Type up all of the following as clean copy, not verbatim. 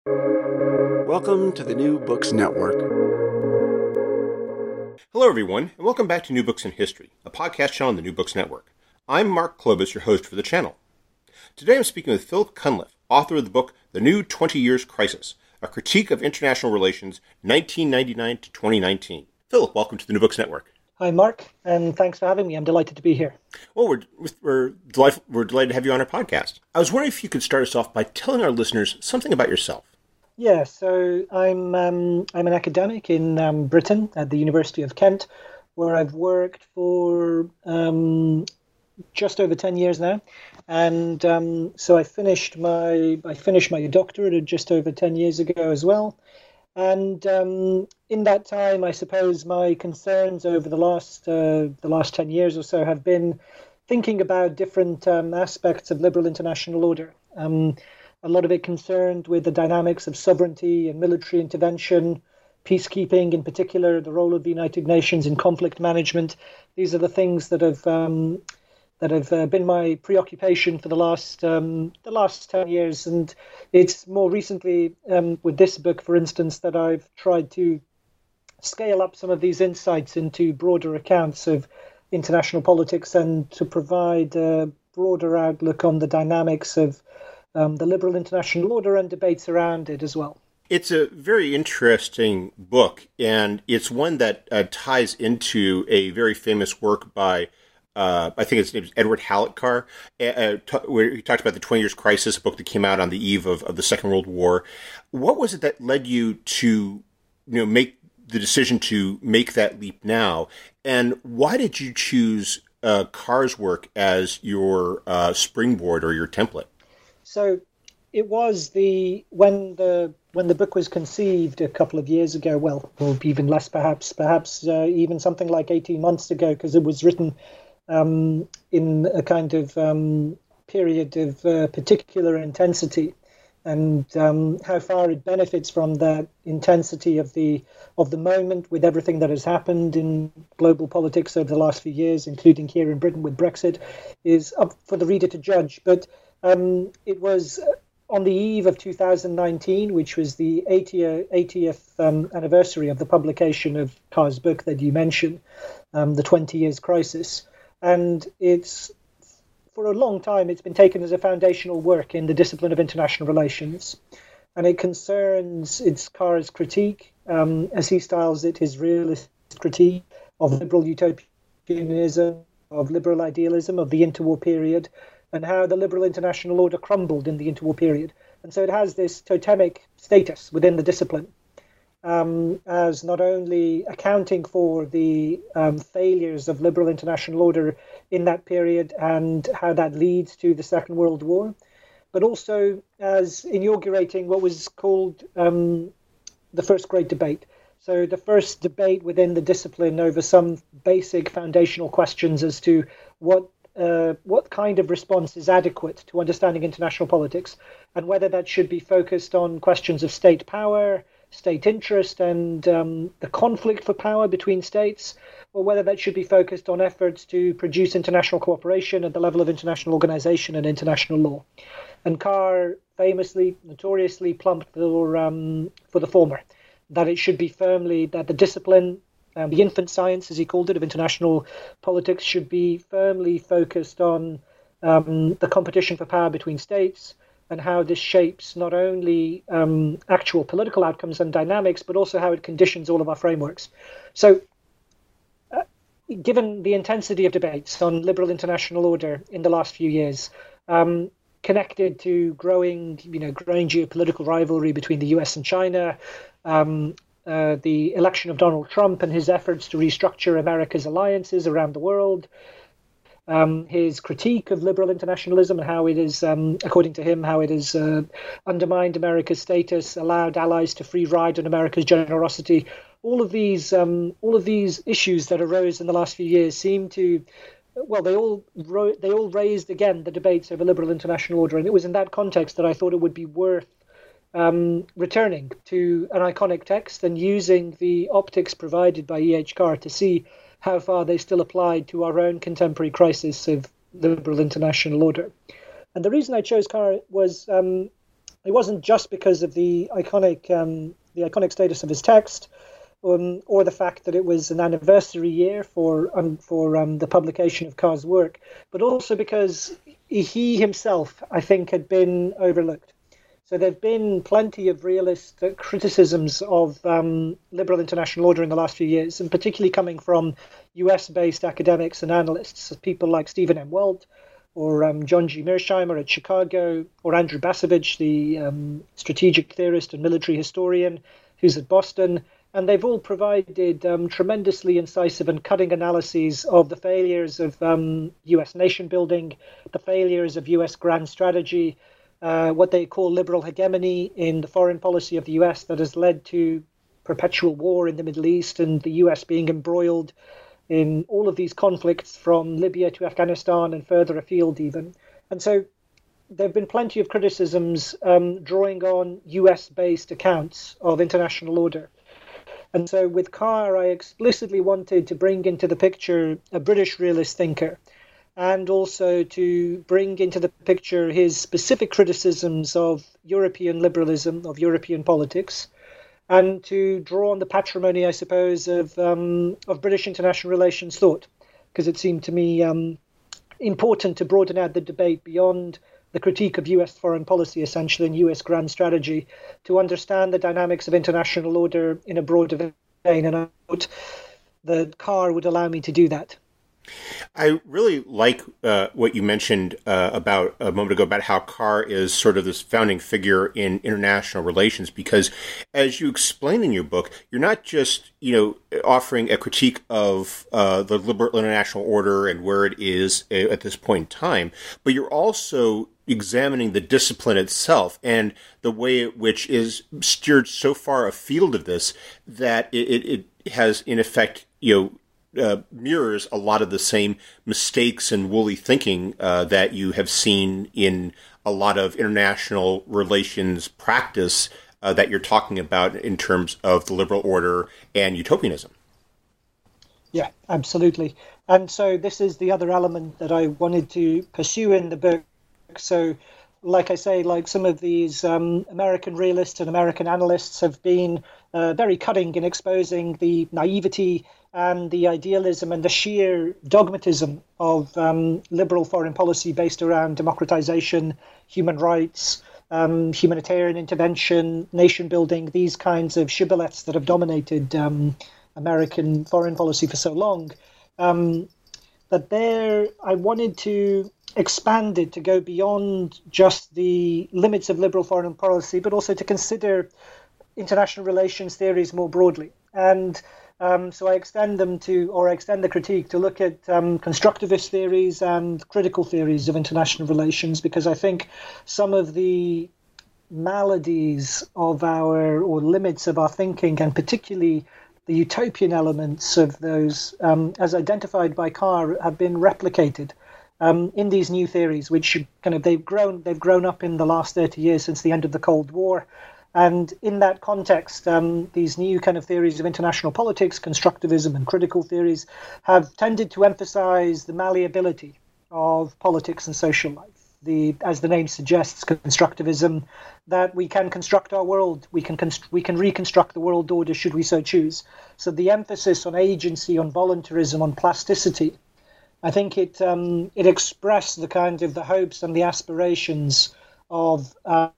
Welcome to the New Books Network. Hello, everyone, and welcome back to New Books in History, a podcast channel on the New Books Network. I'm Mark Klobus, your host for the channel. Today I'm speaking with Philip Cunliffe, author of the book The New 20 Years Crisis, a critique of international relations 1999 to 2019. Philip, welcome to the New Books Network. Hi, Mark, and thanks for having me. I'm delighted to be here. Well, we're delighted to have you on our podcast. I was wondering if you could start us off by telling our listeners something about yourself. Yeah, so I'm an academic in Britain at the University of Kent, where I've worked for just over 10 years now, and so I finished my doctorate just over 10 years ago as well. And in that time, I suppose my concerns over the last 10 years or so have been thinking about different aspects of liberal international order. A lot of it concerned with the dynamics of sovereignty and military intervention, peacekeeping in particular, the role of the United Nations in conflict management. These are the things that have been my preoccupation for the last 10 years. And it's more recently with this book, for instance, that I've tried to scale up some of these insights into broader accounts of international politics and to provide a broader outlook on the dynamics of the liberal international order and debates around it as well. It's a very interesting book, and it's one that ties into a very famous work by I think his name is Edward Hallett-Carr, where he talked about the 20 Years Crisis, a book that came out on the eve of the Second World War. What was it that led you to, make the decision to make that leap now? And why did you choose Carr's work as your springboard or your template? So it was when the book was conceived a couple of years ago, or even less perhaps even something like 18 months ago, because it was written in a kind of period of particular intensity, and how far it benefits from that intensity of the moment with everything that has happened in global politics over the last few years, including here in Britain with Brexit, is up for the reader to judge. But it was on the eve of 2019, which was the 80th anniversary of the publication of Carr's book that you mentioned, The 20 Years Crisis. And for a long time, it's been taken as a foundational work in the discipline of international relations. And it's Carr's critique, as he styles it, his realist critique of liberal utopianism, of liberal idealism, of the interwar period, and how the liberal international order crumbled in the interwar period. And so it has this totemic status within the discipline, as not only accounting for the failures of liberal international order in that period and how that leads to the Second World War, but also as inaugurating what was called the First Great Debate. So the first debate within the discipline over some basic foundational questions as to what kind of response is adequate to understanding international politics, and whether that should be focused on questions of state power, state interest, and the conflict for power between states, or whether that should be focused on efforts to produce international cooperation at the level of international organization and international law. And Carr famously, notoriously plumped for the former, that it should be that the discipline, the infant science, as he called it, of international politics should be firmly focused on the competition for power between states, and how this shapes not only actual political outcomes and dynamics, but also how it conditions all of our frameworks. So given the intensity of debates on liberal international order in the last few years, connected to growing geopolitical rivalry between the US and China, the election of Donald Trump and his efforts to restructure America's alliances around the world, his critique of liberal internationalism and how it is, according to him, how it has undermined America's status, allowed allies to free ride on America's generosity. All of these issues that arose in the last few years seem to, they all raised again the debates over liberal international order, and it was in that context that I thought it would be worth returning to an iconic text and using the optics provided by E.H. Carr to see how far they still applied to our own contemporary crisis of liberal international order. And the reason I chose Carr was it wasn't just because of the iconic status of his text, or the fact that it was an anniversary year for the publication of Carr's work, but also because he himself, I think, had been overlooked. So there have been plenty of realist criticisms of liberal international order in the last few years, and particularly coming from US-based academics and analysts, people like Stephen M. Walt, or John G. Mearsheimer at Chicago, or Andrew Bacevich, the strategic theorist and military historian who's at Boston. And they've all provided tremendously incisive and cutting analyses of the failures of US nation building, the failures of US grand strategy, what they call liberal hegemony in the foreign policy of the US that has led to perpetual war in the Middle East, and the US being embroiled in all of these conflicts from Libya to Afghanistan and further afield even. And so there have been plenty of criticisms drawing on US-based accounts of international order. And so with Carr, I explicitly wanted to bring into the picture a British realist thinker, and also to bring into the picture his specific criticisms of European liberalism, of European politics, and to draw on the patrimony, I suppose, of British international relations thought, because it seemed to me important to broaden out the debate beyond the critique of US foreign policy, essentially, and US grand strategy, to understand the dynamics of international order in a broader vein. And I thought that Carr would allow me to do that. I really like what you mentioned about a moment ago about how Carr is sort of this founding figure in international relations, because as you explain in your book, you're not just, offering a critique of the liberal international order and where it is at this point in time, but you're also examining the discipline itself and the way which is steered so far afield of this that it has, in effect, mirrors a lot of the same mistakes and woolly thinking that you have seen in a lot of international relations practice that you're talking about in terms of the liberal order and utopianism. Yeah, absolutely. And so this is the other element that I wanted to pursue in the book. So, like I say, like some of these American realists and American analysts have been very cutting in exposing the naivety and the idealism and the sheer dogmatism of liberal foreign policy based around democratization, human rights, humanitarian intervention, nation building, these kinds of shibboleths that have dominated American foreign policy for so long. That there, I wanted to expand it to go beyond just the limits of liberal foreign policy, but also to consider international relations theories more broadly. And so I extend the critique to look at constructivist theories and critical theories of international relations, because I think some of the maladies of or limits of our thinking, and particularly the utopian elements of those, as identified by Carr, have been replicated in these new theories, which they've grown up in the last 30 years since the end of the Cold War. And in that context, these new kind of theories of international politics, constructivism and critical theories, have tended to emphasize the malleability of politics and social life. As the name suggests, constructivism, that we can construct our world, we can reconstruct the world order should we so choose. So the emphasis on agency, on voluntarism, on plasticity, I think it expressed the kind of the hopes and the aspirations of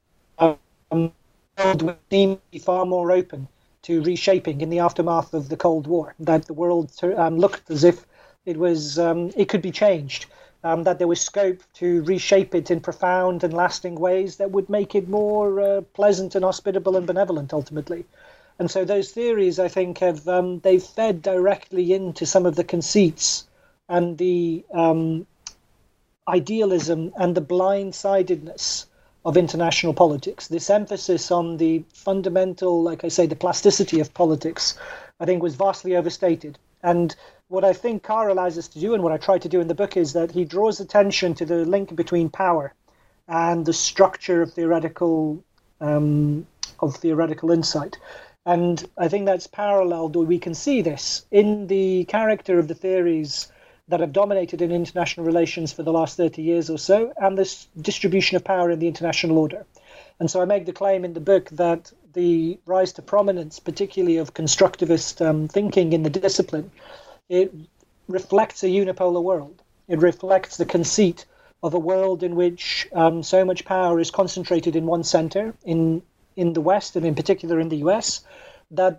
world would seem to be far more open to reshaping in the aftermath of the Cold War, that the world looked as if it could be changed, that there was scope to reshape it in profound and lasting ways that would make it more pleasant and hospitable and benevolent ultimately. And so those theories, I think, they've fed directly into some of the conceits and the idealism and the blind-sidedness of international politics. This emphasis on the fundamental, like I say, the plasticity of politics, I think was vastly overstated. And what I think Carr allows us to do, and what I try to do in the book, is that he draws attention to the link between power and the structure of theoretical insight. And I think that's paralleled, or we can see this in the character of the theories that have dominated in international relations for the last 30 years or so, and this distribution of power in the international order. And so I make the claim in the book that the rise to prominence, particularly of constructivist thinking in the discipline, it reflects a unipolar world. It reflects the conceit of a world in which so much power is concentrated in one center, in the West, and in particular in the US, that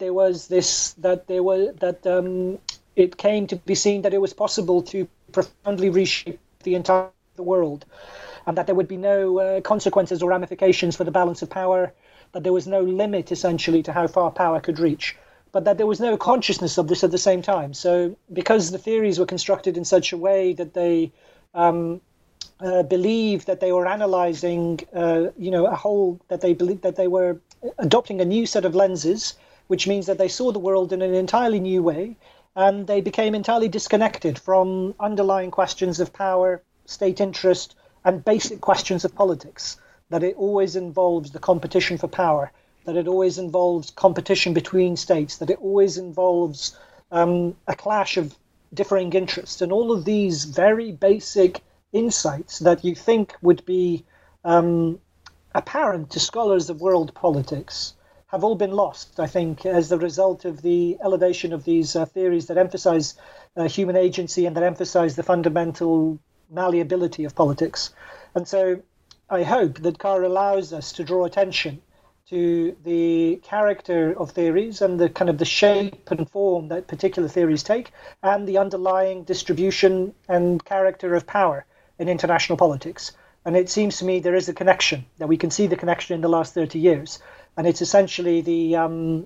it came to be seen that it was possible to profoundly reshape the entire world, and that there would be no consequences or ramifications for the balance of power, that there was no limit essentially to how far power could reach, but that there was no consciousness of this at the same time. So because the theories were constructed in such a way that they believed that they were analyzing, a whole, that they believed that they were adopting a new set of lenses, which means that they saw the world in an entirely new way, and they became entirely disconnected from underlying questions of power, state interest, and basic questions of politics, that it always involves the competition for power, that it always involves competition between states, that it always involves a clash of differing interests. And all of these very basic insights that you think would be apparent to scholars of world politics have all been lost, I think, as the result of the elevation of these theories that emphasize human agency and that emphasize the fundamental malleability of politics. And so I hope that Carr allows us to draw attention to the character of theories and the kind of the shape and form that particular theories take, and the underlying distribution and character of power in international politics. And it seems to me there is a connection, that we can see the connection in the last 30 years. And it's essentially the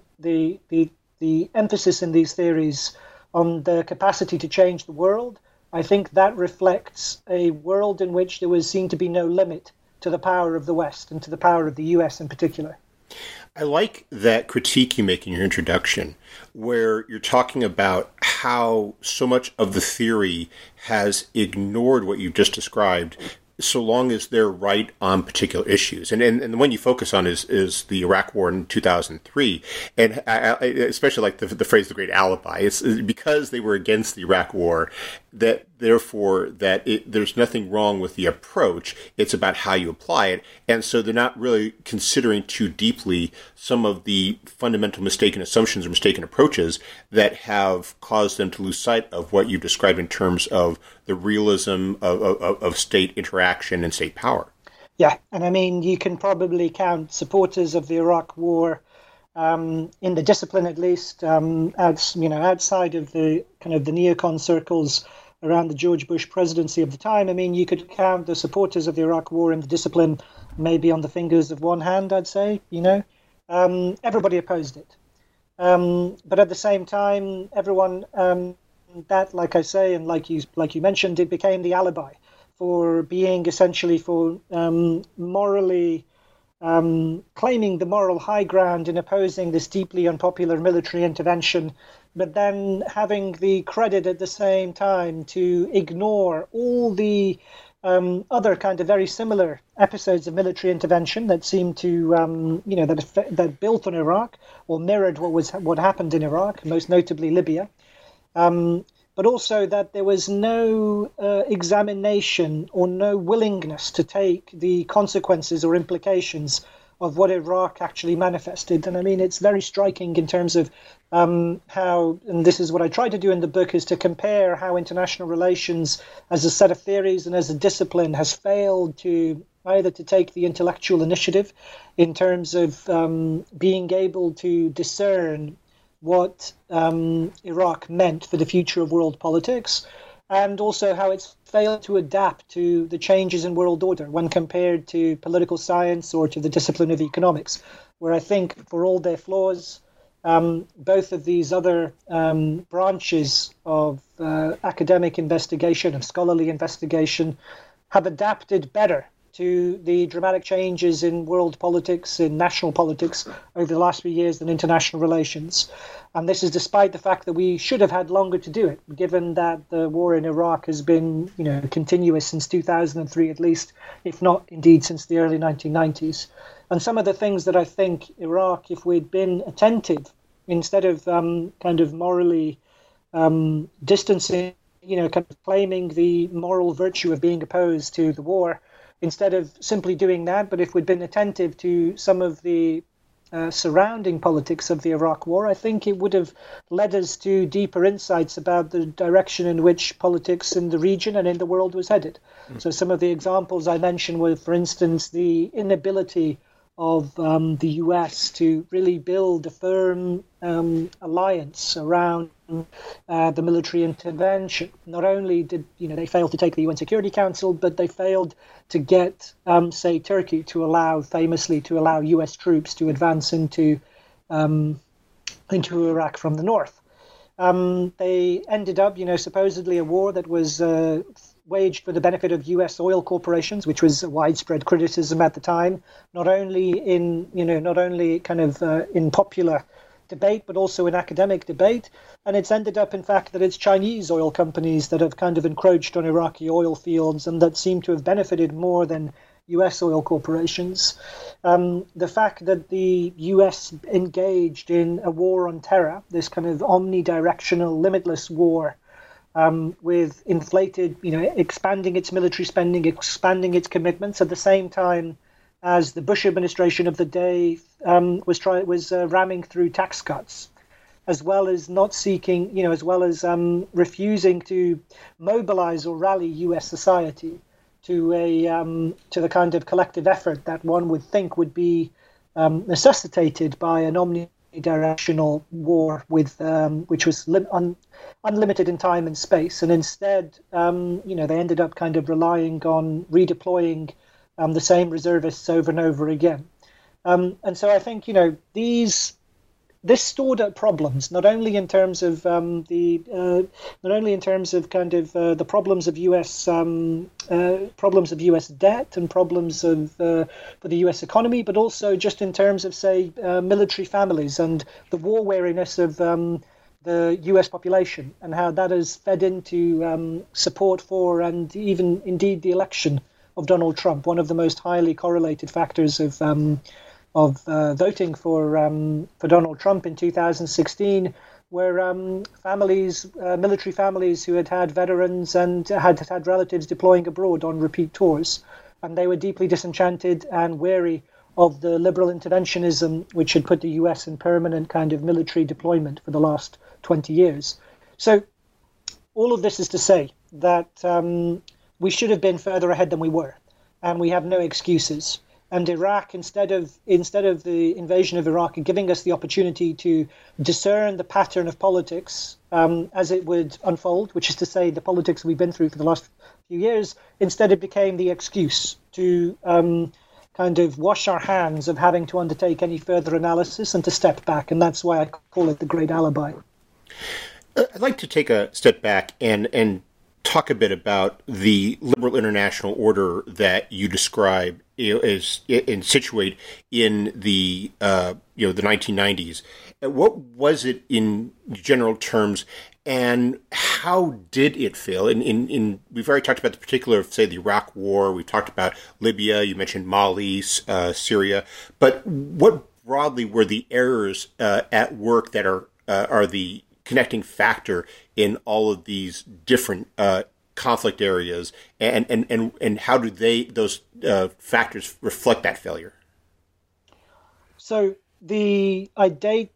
emphasis in these theories on the capacity to change the world. I think that reflects a world in which there was seen to be no limit to the power of the West and to the power of the US in particular. I like that critique you make in your introduction, where you're talking about how so much of the theory has ignored what you've just described, so long as they're right on particular issues. And the one you focus on is the Iraq War in 2003. And I especially like the phrase, the great alibi. It's because they were against the Iraq War, that therefore there's nothing wrong with the approach. It's about how you apply it. And so they're not really considering too deeply some of the fundamental mistaken assumptions or mistaken approaches that have caused them to lose sight of what you described in terms of the realism of state interaction and state power. Yeah, and I mean, you can probably count supporters of the Iraq War in the discipline, at least, outside of the kind of the neocon circles around the George Bush presidency of the time. I mean, you could count the supporters of the Iraq War in the discipline maybe on the fingers of one hand, I'd say. Everybody opposed it, but at the same time, everyone that, like I say, and like you mentioned, it became the alibi for being essentially for morally claiming the moral high ground in opposing this deeply unpopular military intervention, but then having the credit at the same time to ignore all the other kind of very similar episodes of military intervention that seemed to, that built on Iraq or mirrored what happened in Iraq, most notably Libya. But also that there was no examination or no willingness to take the consequences or implications of what Iraq actually manifested. And I mean, it's very striking in terms of how, and this is what I try to do in the book, is to compare how international relations as a set of theories and as a discipline has failed to either to take the intellectual initiative in terms of being able to discern what Iraq meant for the future of world politics, and also how it's failed to adapt to the changes in world order when compared to political science or to the discipline of economics, where I think, for all their flaws, both of these other branches of academic investigation, of scholarly investigation, have adapted better to the dramatic changes in world politics, in national politics over the last few years than international relations. And this is despite the fact that we should have had longer to do it, given that the war in Iraq has been, continuous since 2003 at least, if not indeed since the early 1990s. And some of the things that I think Iraq, if we'd been attentive, instead of kind of morally distancing, kind of claiming the moral virtue of being opposed to the war, instead of simply doing that, but if we'd been attentive to some of the surrounding politics of the Iraq War, I think it would have led us to deeper insights about the direction in which politics in the region and in the world was headed. So some of the examples I mentioned were, for instance, the inability of the US to really build a firm alliance around the military intervention. Not only did they fail to take the UN Security Council, but they failed to get, say, Turkey famously to allow US troops to advance into Iraq from the north. They ended up, supposedly a war that was waged for the benefit of U.S. oil corporations, which was a widespread criticism at the time, not only in popular debate, but also in academic debate. And it's ended up, in fact, that it's Chinese oil companies that have kind of encroached on Iraqi oil fields and that seem to have benefited more than U.S. oil corporations. The fact that the U.S. engaged in a war on terror, this kind of omnidirectional, limitless war, with inflated, expanding its military spending, expanding its commitments at the same time as the Bush administration of the day was ramming through tax cuts, as well as not seeking, as well as refusing to mobilize or rally U.S. society to the kind of collective effort that one would think would be necessitated by an omnidirectional war with which was unlimited in time and space, and instead, they ended up kind of relying on redeploying the same reservists over and over again. And so I think this stored up problems, not only in terms of the problems of U.S. debt and problems for the U.S. economy, but also just in terms of, say, military families and the war weariness of the U.S. population, and how that has fed into support for and even indeed the election of Donald Trump, one of the most highly correlated factors of voting for Donald Trump in 2016, where military families who had veterans and had relatives deploying abroad on repeat tours, and they were deeply disenchanted and wary of the liberal interventionism which had put the U.S. in permanent kind of military deployment for the last 20 years. So all of this is to say that we should have been further ahead than we were, and we have no excuses. And Iraq, instead of the invasion of Iraq giving us the opportunity to discern the pattern of politics as it would unfold, which is to say the politics we've been through for the last few years, instead it became the excuse to kind of wash our hands of having to undertake any further analysis and to step back. And that's why I call it the great alibi. I'd like to take a step back and talk a bit about the liberal international order that you describe as and situate in the the 1990s. What was it in general terms, and how did it fail? We've already talked about the particular, say, the Iraq War. We talked about Libya. You mentioned Mali, Syria. But what broadly were the errors at work that are the connecting factor in all of these different conflict areas, and how do those factors reflect that failure? So I date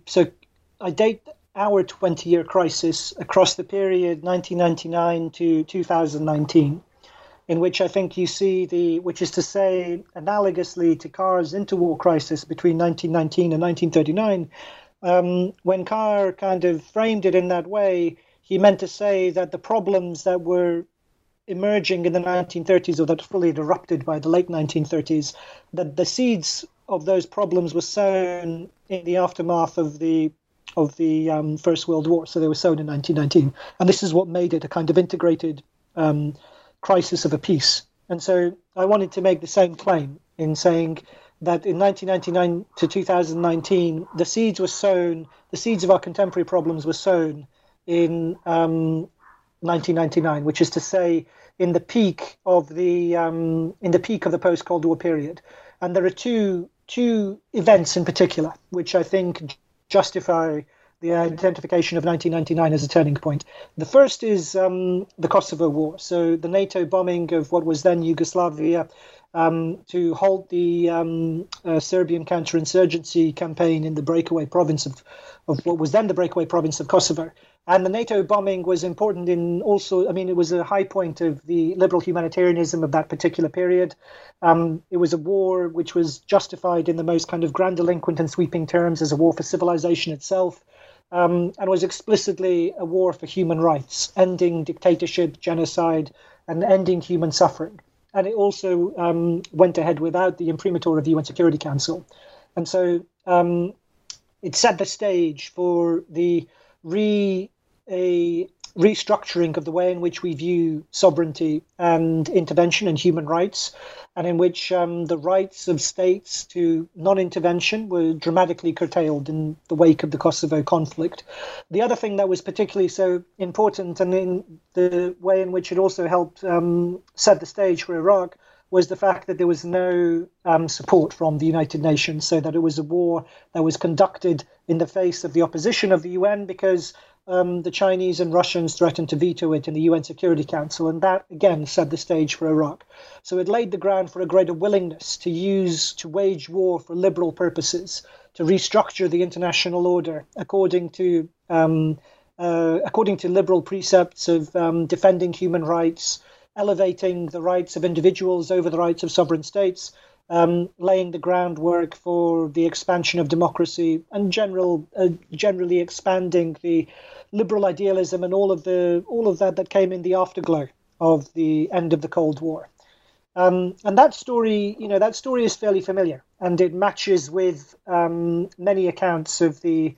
our 20-year crisis across the period 1999 to 2019, in which I think you see which is to say, analogously to Carr's interwar crisis between 1919 and 1939. When Carr kind of framed it in that way, he meant to say that the problems that were emerging in the 1930s, or that fully erupted by the late 1930s, that the seeds of those problems were sown in the aftermath of the First World War. So they were sown in 1919. And this is what made it a kind of integrated crisis of a peace. And so I wanted to make the same claim in saying that in 1999 to 2019, the seeds of our contemporary problems were sown in 1999, which is to say, in the peak of the post-Cold War period. And there are two events in particular which I think justify the identification of 1999 as a turning point. The first is the Kosovo War. So the NATO bombing of what was then Yugoslavia to halt the Serbian counterinsurgency campaign in the breakaway province of what was then the breakaway province of Kosovo. And the NATO bombing was important in also, I mean, it was a high point of the liberal humanitarianism of that particular period. It was a war which was justified in the most kind of grandiloquent and sweeping terms as a war for civilization itself, and was explicitly a war for human rights, ending dictatorship, genocide, and ending human suffering. And it also went ahead without the imprimatur of the UN Security Council. And so it set the stage for the restructuring of the way in which we view sovereignty and intervention and human rights, and in which the rights of states to non-intervention were dramatically curtailed in the wake of the Kosovo conflict. The other thing that was particularly so important, and in the way in which it also helped set the stage for Iraq, was the fact that there was no support from the United Nations, so that it was a war that was conducted in the face of the opposition of the UN, because the Chinese and Russians threatened to veto it in the UN Security Council, and that again set the stage for Iraq. So it laid the ground for a greater willingness to wage war for liberal purposes, to restructure the international order according to liberal precepts of defending human rights, elevating the rights of individuals over the rights of sovereign states, laying the groundwork for the expansion of democracy, and generally expanding the liberal idealism and all of that came in the afterglow of the end of the Cold War. And that story is fairly familiar, and it matches with many accounts of the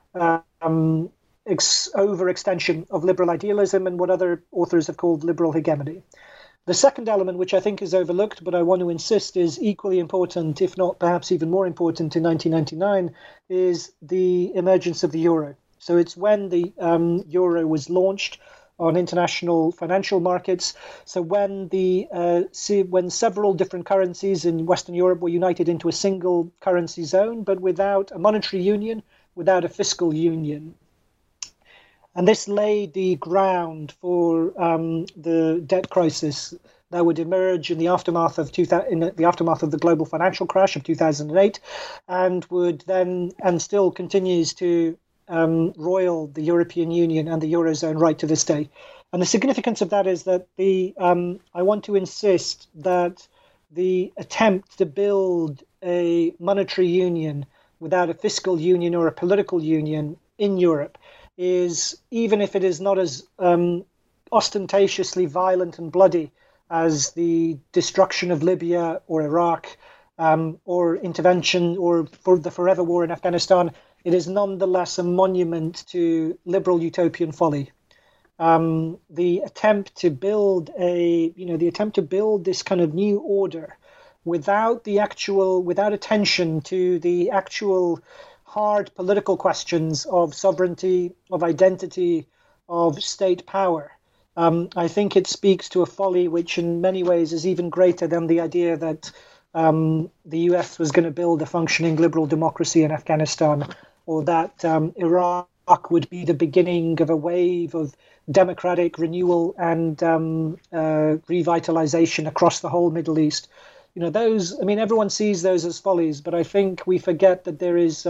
overextension of liberal idealism and what other authors have called liberal hegemony. The second element, which I think is overlooked, but I want to insist is equally important, if not perhaps even more important in 1999, is the emergence of the euro. So it's when the euro was launched on international financial markets. So when when several different currencies in Western Europe were united into a single currency zone, but without a monetary union, without a fiscal union. And this laid the ground for the debt crisis that would emerge in the aftermath of the global financial crash of 2008, and would then and still continues to roil the European Union and the Eurozone right to this day. And the significance of that is that I want to insist that the attempt to build a monetary union without a fiscal union or a political union in Europe is, even if it is not as ostentatiously violent and bloody as the destruction of Libya or Iraq or intervention or for the forever war in Afghanistan, it is nonetheless a monument to liberal utopian folly. The attempt to build this kind of new order without attention to the actual hard political questions of sovereignty, of identity, of state power. I think it speaks to a folly which in many ways is even greater than the idea that the US was going to build a functioning liberal democracy in Afghanistan, or that Iraq would be the beginning of a wave of democratic renewal and revitalization across the whole Middle East. Everyone sees those as follies, but I think we forget that there is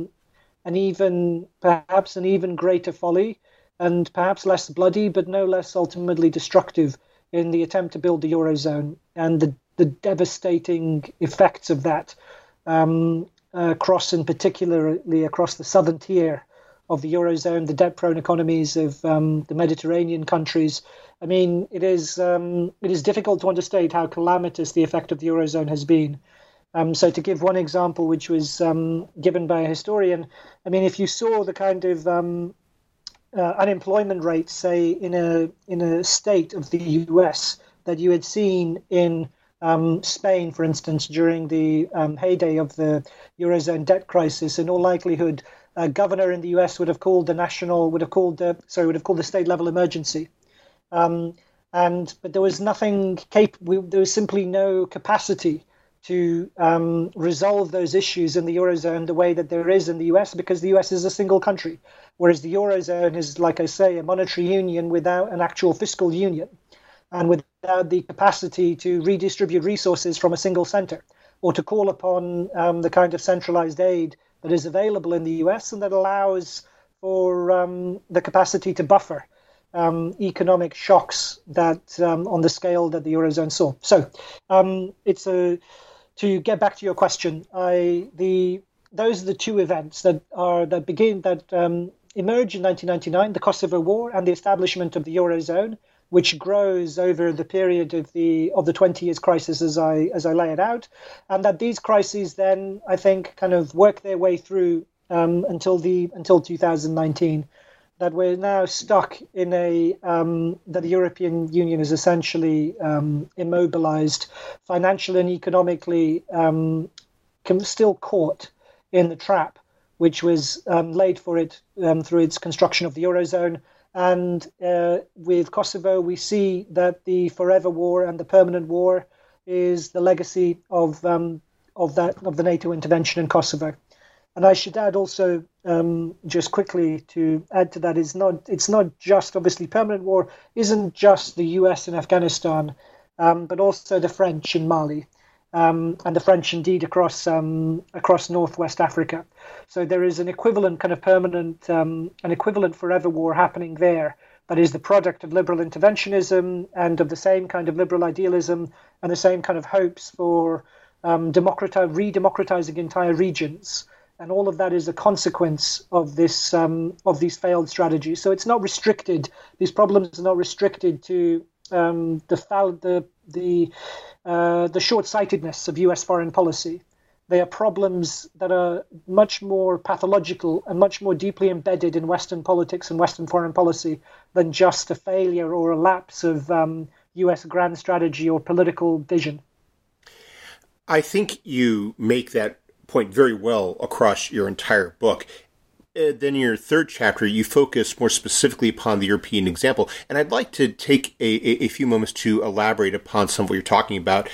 perhaps an even greater folly, and perhaps less bloody, but no less ultimately destructive, in the attempt to build the Eurozone and the devastating effects of that particularly across the southern tier of the Eurozone, the debt-prone economies of the Mediterranean countries. I mean, it is difficult to understate how calamitous the effect of the Eurozone has been. So to give one example, which was given by a historian, I mean, if you saw the kind of unemployment rate, say, in a state of the US that you had seen in Spain, for instance, during the heyday of the Eurozone debt crisis, in all likelihood, a governor in the US would have called the state level emergency. But there was there was simply no capacity to resolve those issues in the Eurozone the way that there is in the US, because the US is a single country, whereas the Eurozone is, like I say, a monetary union without an actual fiscal union and without the capacity to redistribute resources from a single center or to call upon the kind of centralized aid that is available in the US and that allows for the capacity to buffer economic shocks that on the scale that the Eurozone saw. So to get back to your question, those are the two events that emerged in 1999: the Kosovo War and the establishment of the Eurozone, which grows over the period of the 20 years crisis as I lay it out, and that these crises then, I think, kind of work their way through until 2019. That we're now stuck in that the European Union is essentially immobilized, financially and economically, still caught in the trap which was laid for it through its construction of the Eurozone. And with Kosovo, we see that the forever war and the permanent war is the legacy of the NATO intervention in Kosovo. And I should add also, just quickly to add to that, it's not just, obviously, permanent war isn't just the US in Afghanistan, but also the French in Mali, and the French indeed across Northwest Africa. So there is an equivalent kind of permanent, an equivalent forever war happening there that is the product of liberal interventionism and of the same kind of liberal idealism and the same kind of hopes for re-democratizing entire regions. And all of that is a consequence of this of these failed strategies. So it's not restricted. These problems are not restricted to the short-sightedness of U.S. foreign policy. They are problems that are much more pathological and much more deeply embedded in Western politics and Western foreign policy than just a failure or a lapse of U.S. grand strategy or political vision. I think you make that point very well across your entire book. Then in your third chapter, you focus more specifically upon the European example. And I'd like to take a few moments to elaborate upon some of what you're talking about.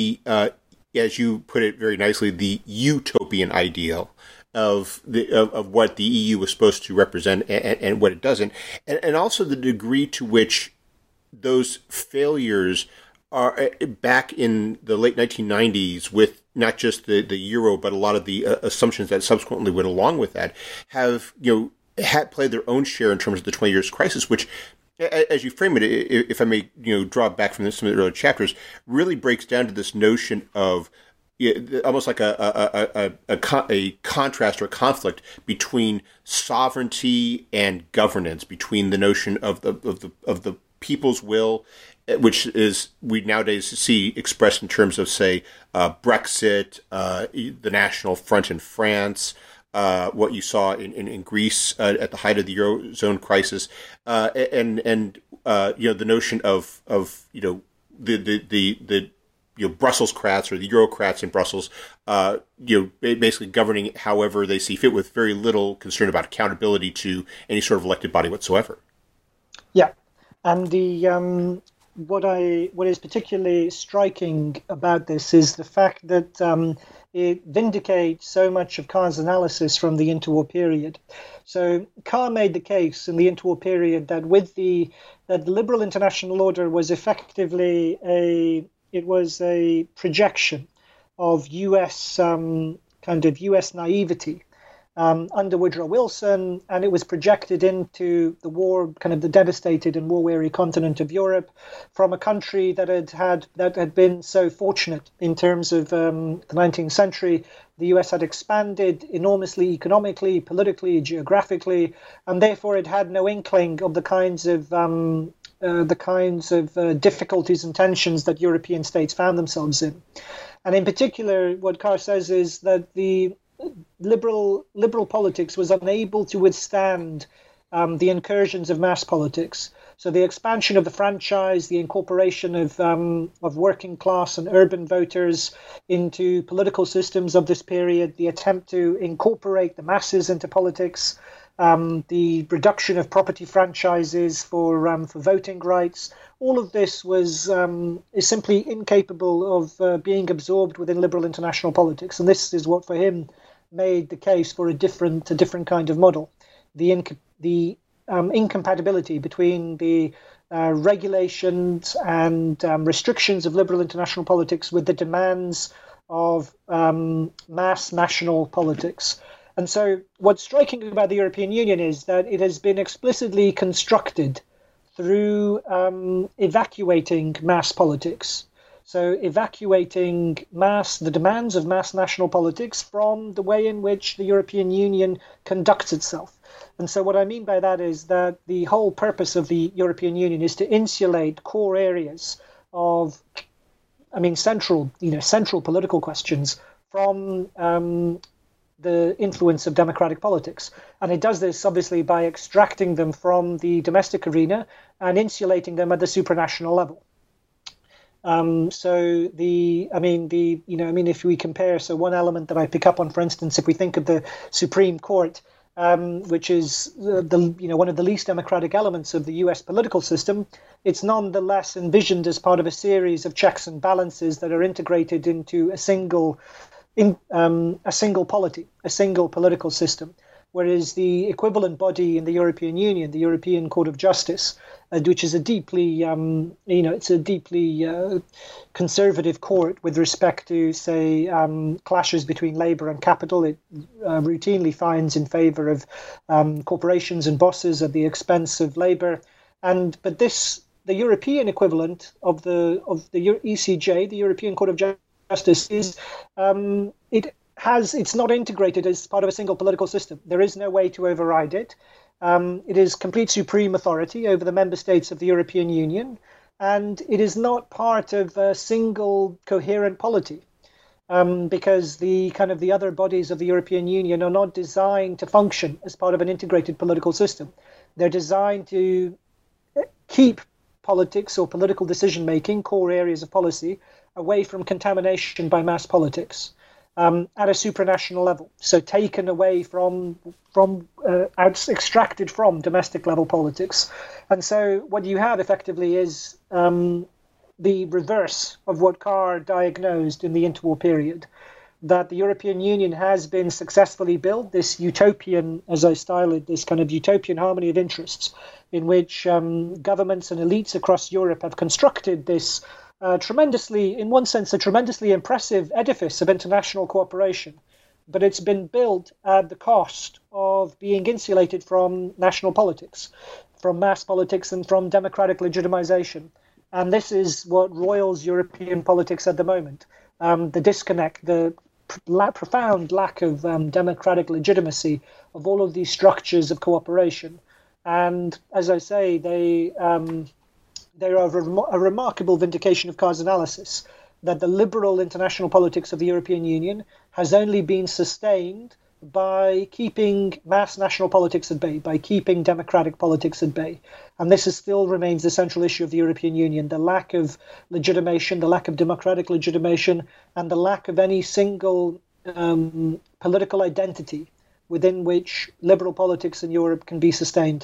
As you put it very nicely, the utopian ideal of what the EU was supposed to represent and what it doesn't. And also the degree to which those failures are back in the late 1990s with not just the euro, but a lot of the assumptions that subsequently went along with that have, had played their own share in terms of the 20 years crisis, which, as you frame it, if I may, draw back from some of the earlier chapters, really breaks down to this notion of almost like a contrast or a conflict between sovereignty and governance, between the notion of the people's will, which is we nowadays see expressed in terms of, say, Brexit, the National Front in France, what you saw in Greece at the height of the Eurozone crisis, and the notion of the Brusselscrats or the Eurocrats in Brussels, basically governing however they see fit with very little concern about accountability to any sort of elected body whatsoever. Yeah, and what is particularly striking about this is the fact that it vindicates so much of Carr's analysis from the interwar period. So Carr made the case in the interwar period that that the liberal international order was effectively a projection of U.S. U.S. naivety under Woodrow Wilson, and it was projected into the war, kind of the devastated and war-weary continent of Europe, from a country that had been so fortunate in terms of the 19th century. The US had expanded enormously economically, politically, geographically, and therefore it had no inkling of the kinds of difficulties and tensions that European states found themselves in. And in particular, what Carr says is that the liberal politics was unable to withstand the incursions of mass politics. So the expansion of the franchise, the incorporation of working class and urban voters into political systems of this period, the attempt to incorporate the masses into politics, the reduction of property franchises for voting rights. All of this is simply incapable of being absorbed within liberal international politics, and this is what, for him, made the case for a different kind of model. The incompatibility between the regulations and restrictions of liberal international politics with the demands of mass national politics. And so what's striking about the European Union is that it has been explicitly constructed through evacuating mass politics. So evacuating the demands of mass national politics from the way in which the European Union conducts itself. And so what I mean by that is that the whole purpose of the European Union is to insulate core areas of, central political questions from the influence of democratic politics. And it does this obviously by extracting them from the domestic arena and insulating them at the supranational level. If we compare, so one element that I pick up on, for instance, if we think of the Supreme Court, which is one of the least democratic elements of the U.S. political system, it's nonetheless envisioned as part of a series of checks and balances that are integrated into a single polity, a single political system. Whereas the equivalent body in the European Union, the European Court of Justice, which is a deeply conservative court with respect to, say, clashes between labour and capital. It routinely finds in favour of corporations and bosses at the expense of labour. But the European equivalent of the ECJ, the European Court of Justice, is it's not integrated as part of a single political system. There is no way to override it. It is complete supreme authority over the member states of the European Union, and it is not part of a single coherent polity, because the other bodies of the European Union are not designed to function as part of an integrated political system. They're designed to keep politics or political decision-making, core areas of policy, away from contamination by mass politics. At a supranational level, so taken away extracted from domestic level politics. And so what you have effectively is the reverse of what Carr diagnosed in the interwar period, that the European Union has been successfully built, this utopian, as I style it, this kind of utopian harmony of interests, in which governments and elites across Europe have constructed this tremendously impressive edifice of international cooperation, but it's been built at the cost of being insulated from national politics, from mass politics, and from democratic legitimization. And this is what roils European politics at the moment. The disconnect, the profound lack of democratic legitimacy of all of these structures of cooperation. And as I say, they are a remarkable vindication of Carr's analysis that the liberal international politics of the European Union has only been sustained by keeping mass national politics at bay, by keeping democratic politics at bay. And this still remains the central issue of the European Union, the lack of legitimation, the lack of democratic legitimation, and the lack of any single political identity within which liberal politics in Europe can be sustained.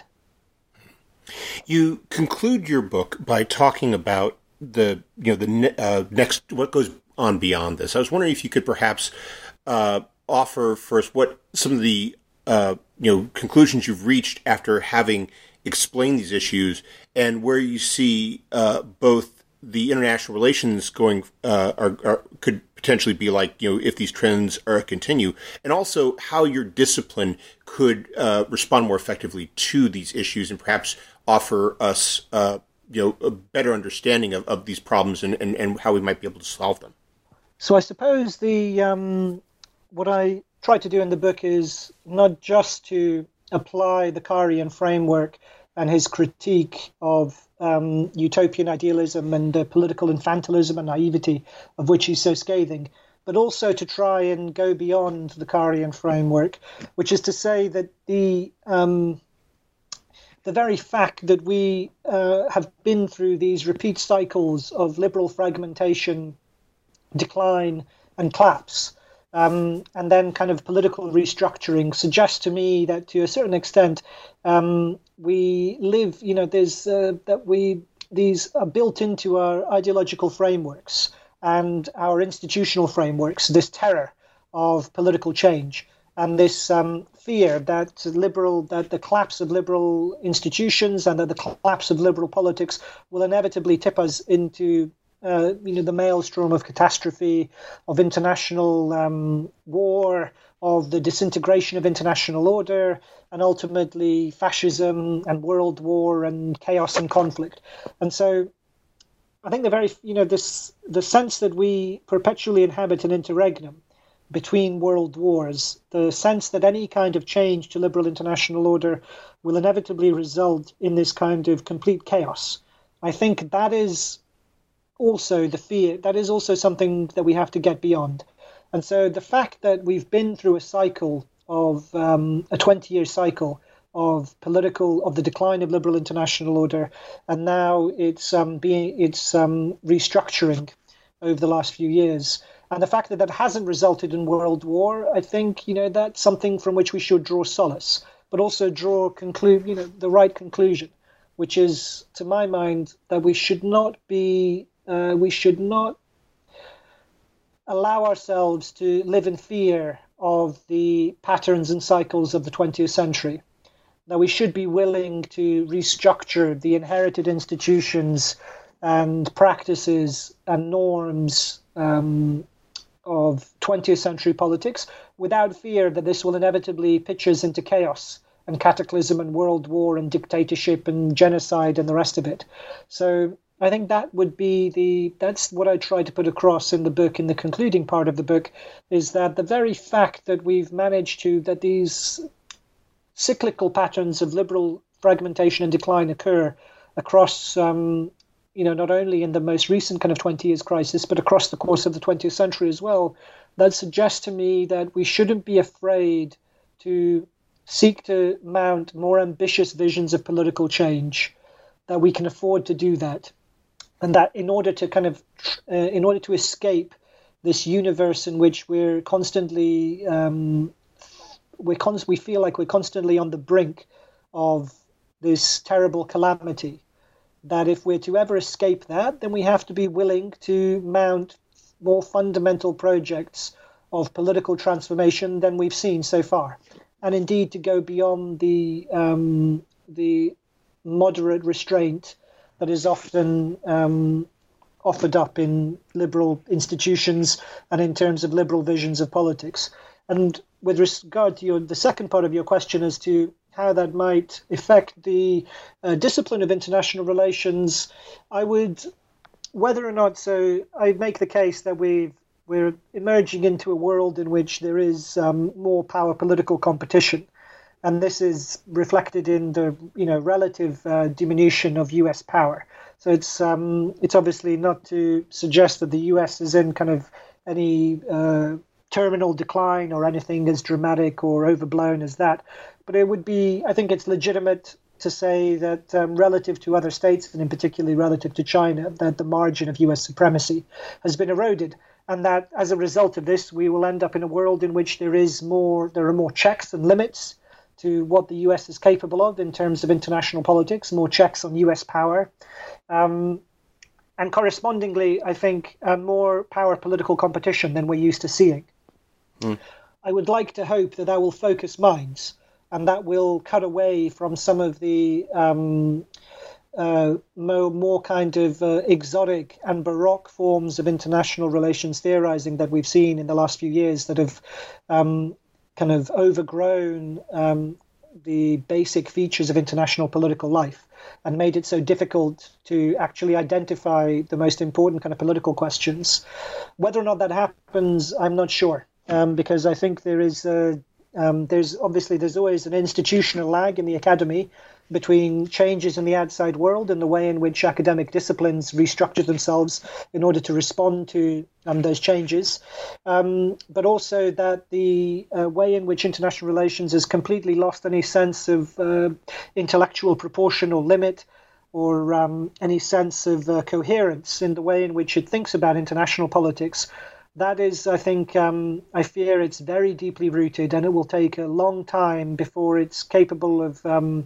You conclude your book by talking about the next, what goes on beyond this. I was wondering if you could perhaps offer first what some of the conclusions you've reached after having explained these issues, and where you see both the international relations going could potentially be like, if these trends continue, and also how your discipline could respond more effectively to these issues and perhaps offer us a better understanding of these problems and how we might be able to solve them. So I suppose what I try to do in the book is not just to apply the Carrian framework and his critique of utopian idealism and political infantilism and naivety of which he's so scathing, but also to try and go beyond the Carrian framework, which is to say that the very fact that we have been through these repeat cycles of liberal fragmentation, decline, and collapse and then kind of political restructuring suggests to me that to a certain extent we live, these are built into our ideological frameworks and our institutional frameworks, this terror of political change and this fear that the collapse of liberal institutions and that the collapse of liberal politics will inevitably tip us into the maelstrom of catastrophe, of international war, of the disintegration of international order, and ultimately fascism and world war and chaos and conflict. And so I think the sense that we perpetually inhabit an interregnum between world wars, the sense that any kind of change to liberal international order will inevitably result in this kind of complete chaos. I think that is also the fear, that is also something that we have to get beyond. And so the fact that we've been through a cycle of a 20-year cycle of the decline of liberal international order, and now it's restructuring over the last few years. And the fact that that hasn't resulted in world war, I think, that's something from which we should draw solace, but also the right conclusion, which is, to my mind, that we should not allow ourselves to live in fear of the patterns and cycles of the 20th century. That we should be willing to restructure the inherited institutions and practices and norms of 20th century politics without fear that this will inevitably pitch us into chaos and cataclysm and world war and dictatorship and genocide and the rest of it. So I think that would be that's what I try to put across in the book, in the concluding part of the book, is that the very fact that we've managed that these cyclical patterns of liberal fragmentation and decline occur across not only in the most recent kind of 20 years crisis, but across the course of the 20th century as well, that suggests to me that we shouldn't be afraid to seek to mount more ambitious visions of political change, that we can afford to do that. And that in order to escape this universe in which we're constantly, we feel like we're constantly on the brink of this terrible calamity, that if we're to ever escape that, then we have to be willing to mount more fundamental projects of political transformation than we've seen so far, and indeed to go beyond the moderate restraint that is often offered up in liberal institutions and in terms of liberal visions of politics. And with regard to the second part of your question as to how that might affect the discipline of international relations, I would, whether or not so, I make the case that we're emerging into a world in which there is more power political competition. And this is reflected in the relative diminution of U.S. power. So it's obviously not to suggest that the U.S. is in kind of any terminal decline or anything as dramatic or overblown as that. But it would be, I think it's legitimate to say that relative to other states, and in particularly relative to China, that the margin of U.S. supremacy has been eroded. And that as a result of this, we will end up in a world in which there are more checks and limits to what the US is capable of in terms of international politics, more checks on US power. And correspondingly, I think, more power political competition than we're used to seeing. I would like to hope that will focus minds, and that will cut away from some of the more kind of exotic and baroque forms of international relations theorizing that we've seen in the last few years that have kind of overgrown the basic features of international political life and made it so difficult to actually identify the most important kind of political questions. Whether or not that happens, I'm not sure, because I think there's always an institutional lag in the academy between changes in the outside world and the way in which academic disciplines restructure themselves in order to respond to those changes, but also that the way in which international relations has completely lost any sense of intellectual proportion or limit, or any sense of coherence in the way in which it thinks about international politics, that is, I think, I fear it's very deeply rooted, and it will take a long time before it's capable of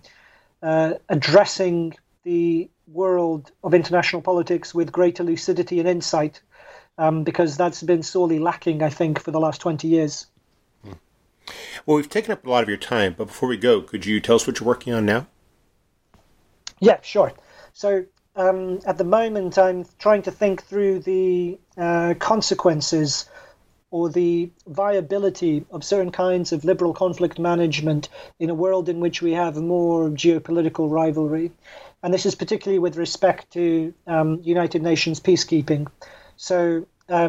addressing the world of international politics with greater lucidity and insight, because that's been sorely lacking, I think, for the last 20 years. Well, we've taken up a lot of your time, but before we go, could you tell us what you're working on now? Yeah, sure. So at the moment, I'm trying to think through the consequences or the viability of certain kinds of liberal conflict management in a world in which we have more geopolitical rivalry. And this is particularly with respect to United Nations peacekeeping. So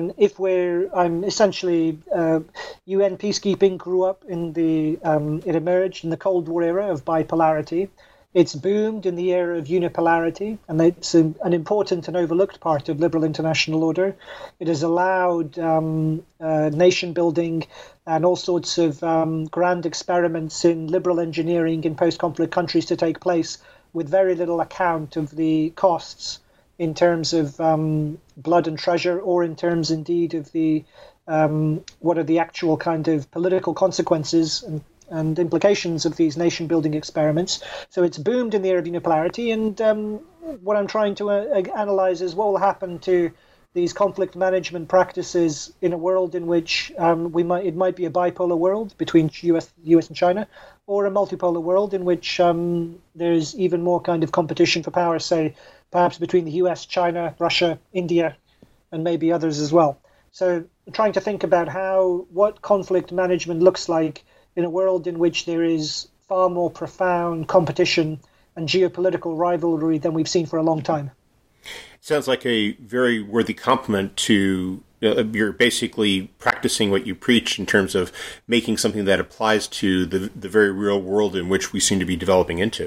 I'm essentially UN peacekeeping grew up in it emerged in the Cold War era of bipolarity. It's boomed in the era of unipolarity, and it's an important and overlooked part of liberal international order. It has allowed nation building and all sorts of grand experiments in liberal engineering in post-conflict countries to take place with very little account of the costs in terms of blood and treasure, or in terms indeed of the what are the actual kind of political consequences and implications of these nation-building experiments. So it's boomed in the era of unipolarity, and what I'm trying to analyze is what will happen to these conflict management practices in a world in which it might be a bipolar world between US and China, or a multipolar world in which there's even more kind of competition for power, say, perhaps between the US, China, Russia, India, and maybe others as well. So trying to think about what conflict management looks like in a world in which there is far more profound competition and geopolitical rivalry than we've seen for a long time. Sounds like a very worthy compliment to you're basically practicing what you preach in terms of making something that applies to the very real world in which we seem to be developing into.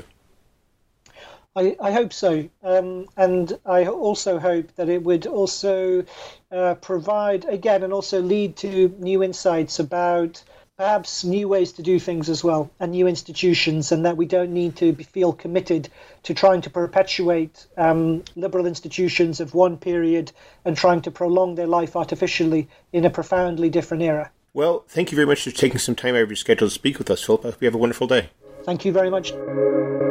I hope so. And I also hope that it would also provide, again, and also lead to new insights about perhaps new ways to do things as well, and new institutions, and that we don't need to feel committed to trying to perpetuate liberal institutions of one period and trying to prolong their life artificially in a profoundly different era. Well, thank you very much for taking some time out of your schedule to speak with us, Philip. I hope you have a wonderful day. Thank you very much.